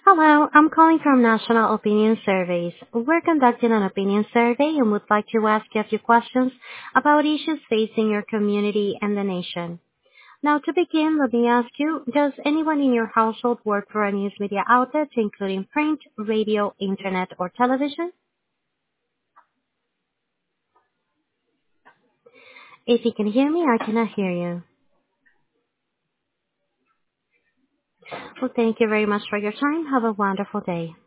Hello, I'm calling from National Opinion Surveys. We're conducting an opinion survey and would like to ask you a few questions about issues facing your community and the nation. Now, to begin, let me ask you, does anyone in your household work for a news media outlet, including print, radio, internet, or television? If you can hear me, I cannot hear you. Well, thank you very much for your time. Have a wonderful day.